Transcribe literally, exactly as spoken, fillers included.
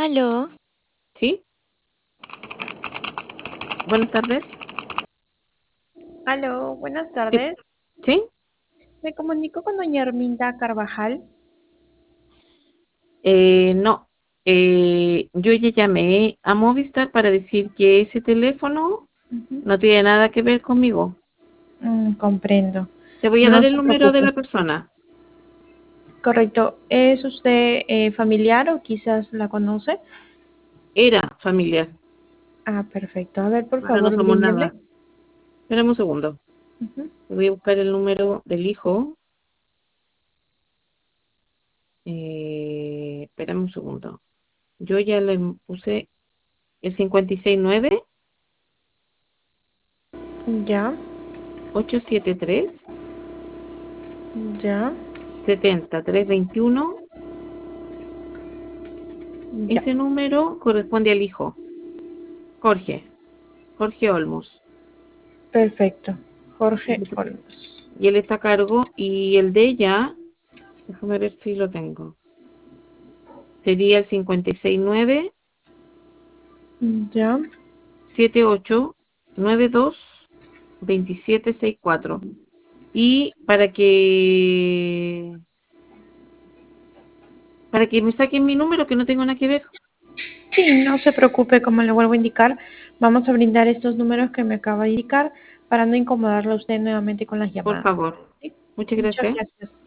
Aló, ¿Sí? Buenas tardes. Aló, buenas Sí, tardes. ¿sí? Me comunico con doña Arminda Carvajal. Eh, no. Eh, yo ya llamé a Movistar para decir que ese teléfono Ujú. no tiene nada que ver conmigo. Mm, comprendo. Te voy a No dar el se número de preocupe. la persona. Correcto. ¿Es usted eh, familiar o quizás la conoce? Era familiar. Ah, perfecto. A ver, por Ahora no favor, somos bríndeme. nada. Espérame un segundo. Ujú. Voy a buscar el número del hijo. Eh, espérame un segundo. Yo ya le puse el cincuenta y seis nueve Ya, ocho siete tres ya, setenta tres veintiuno. ya. Ese número corresponde al hijo, Jorge, Jorge Olmos. Perfecto. Y Jorge él Olmos. y él está a cargo, y el de ella, déjame ver si lo tengo, sería el cincuenta y seis nueve Ya. setenta y ocho noventa y dos veintisiete sesenta y cuatro. Y para que para que me saquen mi número, que no tengo nada que ver, Sí, no se preocupe, como le vuelvo a indicar, vamos a brindar estos números que me acaba de indicar para no incomodarla a usted nuevamente con las por llamadas. favor. ¿Sí? Muchas Muchas gracias. gracias.